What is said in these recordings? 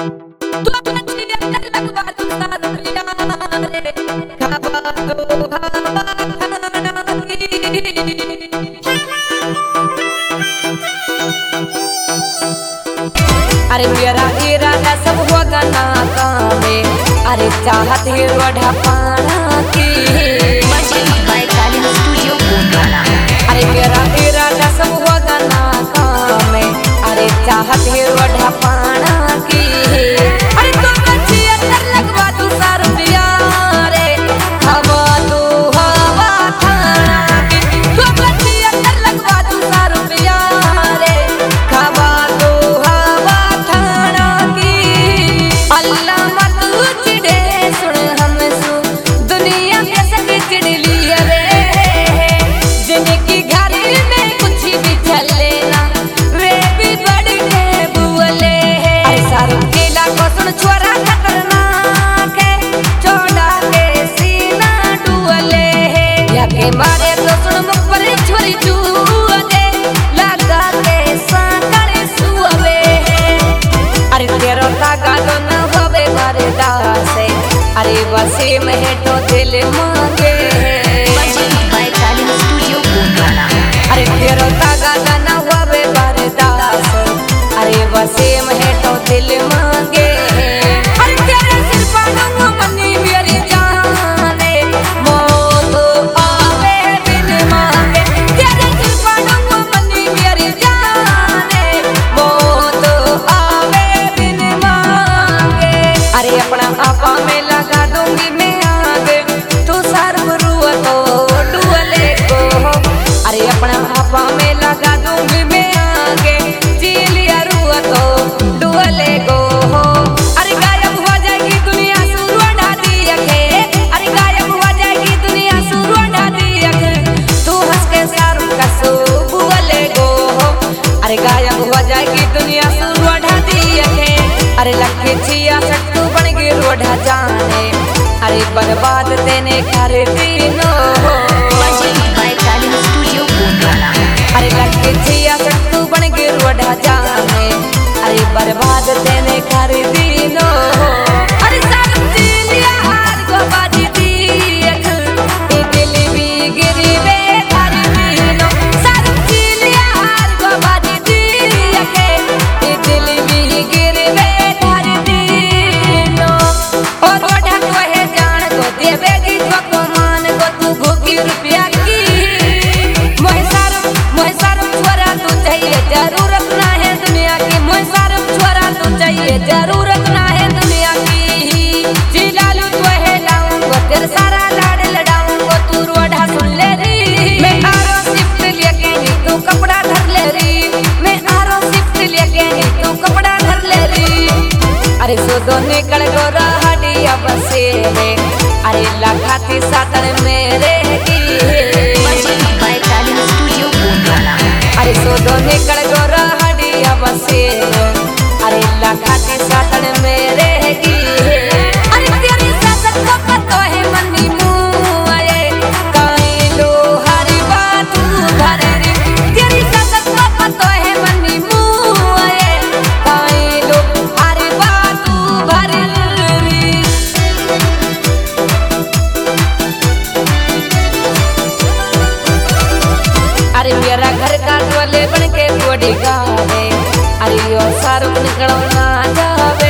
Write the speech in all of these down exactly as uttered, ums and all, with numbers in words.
अरे मेरा इरादा सब होगा नाकामे, अरे चाहत है वढ़ा पाना की। अरे मेरा इरादा सब होगा नाकामे, अरे चाहत है वढ़ा पाना की। अरे तो बच्ची अंदर लगवा तू सार प्यारे, हवा तू हवा थाना की। तो बच्ची अंदर लगवा तू सार प्यारे, हवा तू हवा थाना की। अल्लाह मत चिड़े सुन हम सु दुनिया के सके चिड़ लिया रे, जिनकी घर में कुछ भी चले ना वे भी बड़ के बुले। अरे सारू केला को सुन छोरा खतरनाक है, चौड़ा के सीना डुअले या के मारे तो सुन मुख पर छोरी चूअले, लगा के सांकड़े सुअवे। अरे तेरो तागा तो न होवे मारे दासे, अरे बसे में तो दिल मांगे। अरे तेरो तागा तो न होवे मारे दास, अरे बसे में तो दिल मांगे। अरे तेरे सिर पाडूंगा मनी मेरी जाने, मौत आवे बिन मांगे। तेरे सिर पाडूंगा मनी मेरी जाने, मौत आवे बिन मांगे। अरे अपना आपा में लगा दूंगी मैं आगे, तू सर्व रुआ तो डुअले को। अरे अपना आपा में लगा दूंगी मैं आगे, चिलिया रुआ तो डुअले को। अरे गायब हो जाएगी दुनिया सुरुआ ढादी अखे, अरे गायब हो जाएगी दुनिया सुरुआ ढादी अखे, तू हंस के सारू कसो बुअले को। अरे गायब हो जाएगी दुनिया सुरुआ ढादी अखे, अरे लखे छिया सट्टू बन गई रोढ़ा जाने, अरे बर्बाद तेने कर दीनो। अरे लखे छिया सट्टू बन गई रोढ़ा जाने, अरे बर्बाद तेने कर दीनो। अरे सारू चिलिया हार को बाजी दी अख, ए दिल भी गिरी वे कर दीनो। सारू चिलिया हार को बाजी दी अखे, ए दिल भी गिरी वे कर दीनो। और रोढ़ा को है जान को देवेगी जो को मान को, तू भूखी रुपया की। मोहे सारू मोहे सारू छोरा तू चाहिए, जरूरत ना है दुनिया की। मोहे सारू छोरा तू चाहिए, जरूरत ना है दुनिया की। जिलालू तो है लाऊंगा तेरे सारा लाड़ लड़ाऊंगा, तू रोढ़ा सुन ले री। मैं आरो शिफ्ट लेके नी तू कपड़ा धर ले री, मैं आरो शिफ्ट लेके नी तू कपड़ा धर ले री। अरे सोदो निकल गो रहाडिया बसे रे, अरे लखाती सातन मेरे की। अरे सोदो निकल गो रहाडिया बसे रे, अरे लखाती सातन मेरे की। अरे तेरी सासत को पतो है मनी मुँह आए, काई लो हरी बात भरे री। तेरी सासत को पतो है मनी मुँह आए, काई लो हरी बात भरे री। अरे मेरा घर का टोले बन के बॉडी गावे, अरे यो सारू निकलो ना जावे।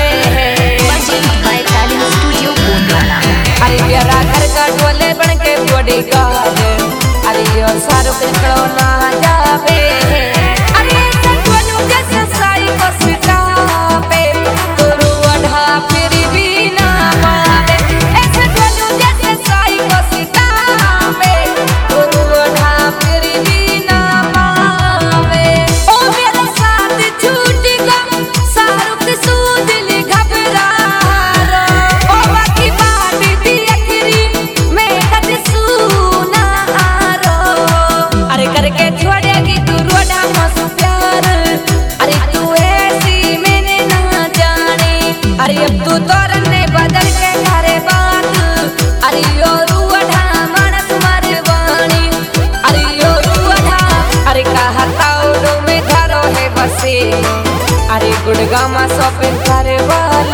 अरे मेरा घर का टोले बन के बॉडी गावे, अरे यो सारू निकलो ना जावे। अरे ऐसा टोलू जैसे साई को सिटापे, तो रुआ फिर भी ना पावे। ऐसा टोलू जैसे साई को सिटापे, तो रुआ फिर भी ना पावे। ओ मेरा साथ छूट गम सारू की सूदिल घबरा रो, ओ बाकी बात दी अखरी मैं कद सुना आरो। अरे करके छोड़ेगी तू रोड़ा मस प्यार, अरे तू ऐसी मैंने ना जानी। अरे अब तू तोरन ने बदल के करे बात, अरे यो रुआ मानस मरवानी। अरे यो रुआ अरे कहा ताउडो में घरो है बसे, अरे गुड़गामा शॉपिंग करे वाली।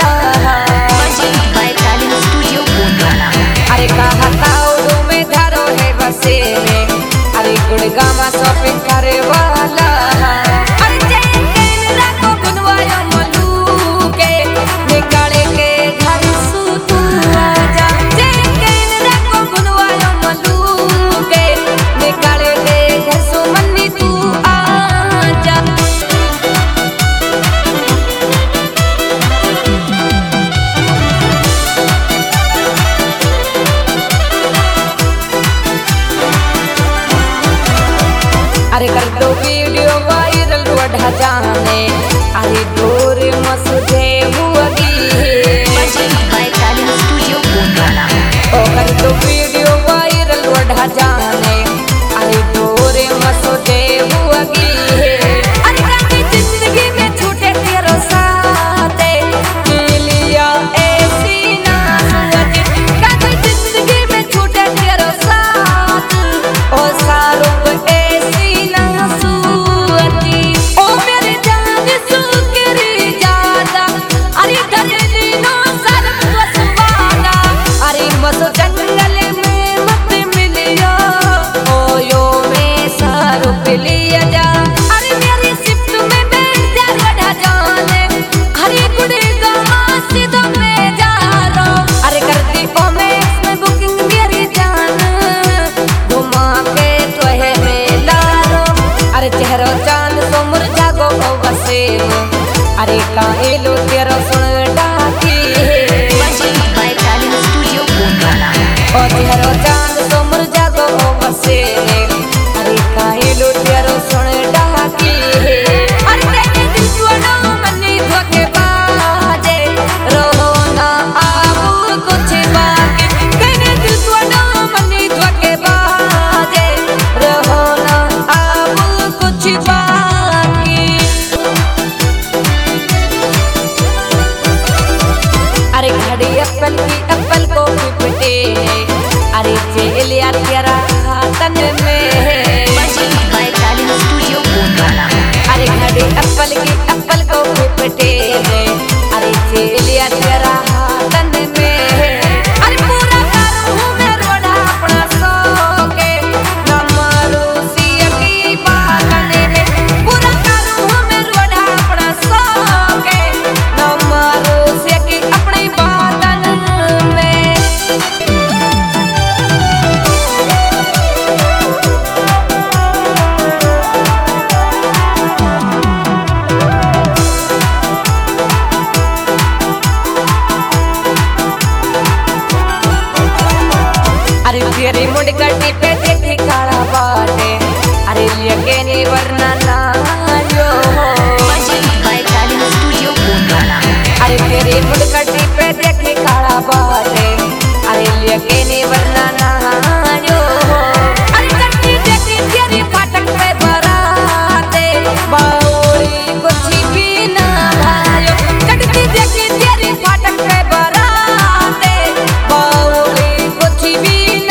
तेरो सुन डाकी और तेरो चांद तो मुरझा तो बसे अरे काहे लो तेरो सुन डाकी अरे तेरे दिल जुआना मन्नी धोखे बाजे रहो ना आबू कुछ बाकी तेरे दिल जुआना मन्नी धोखे बाजे रहो ना आबू कुछ बाकी अरे घड़ी एप्पल की एप्पल को पिपटे अरे चेलिया तेरा हाथन में अरे घड़ी एप्पल की एप्पल को पिपटे अरे चेलिया तेरा हाथन में अरे पूरा करूं मैं रोड़ा अपना सो के नमरू सिया की बागन में पूरा करूं मैं रोड़ा अपना सो के नमरू सिया की अपनी बागन में अरे तेरी मुड़गटी पे देखी काला बाटे अरे लेके नी वरना ना यो अरे तेरी मुड़गटी पे देखी काला बाटे अरे लेके नी वरना ना यो अरे कट्टी देखी तेरी फाटक पे बराते बाउली कुछ भी ना भायो कट्टी देखी तेरी फाटक पे बराते बाउली कुछ भी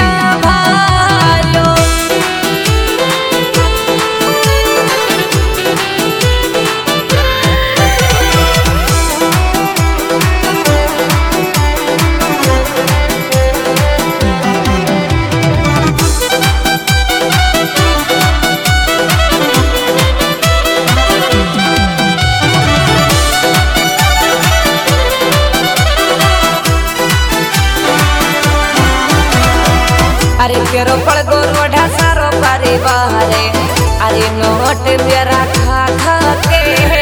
अरे तेरो पड़गो रोढ़ा सारो परिवार अरे नोट मेरा खा खा के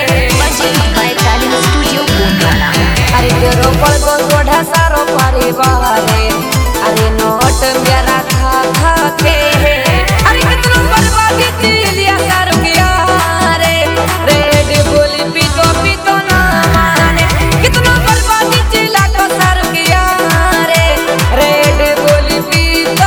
अरे तेरो पड़गो रोढ़ा सारो परिवार अरे नोट मेरा खा खा के अरे कितना बर्बादी दिलिया सारो किया रे रेड बुल पीतो पीतो ना माने कितना बर्बादी चिला को सारो किया रे रेड बुल पीतो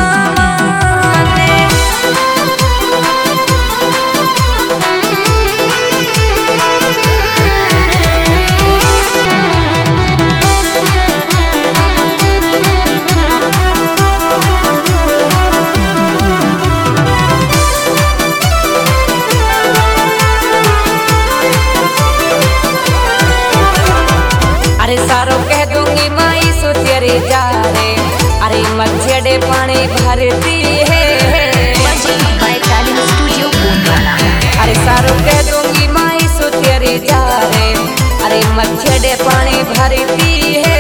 अरे सारो कह दूंगी माई सो तेरे जा रे अरे मच्छड़े पानी भरती है अरे सारो कह दूंगी माई सो तेरे जा रे अरे मच्छड़े पानी भरती है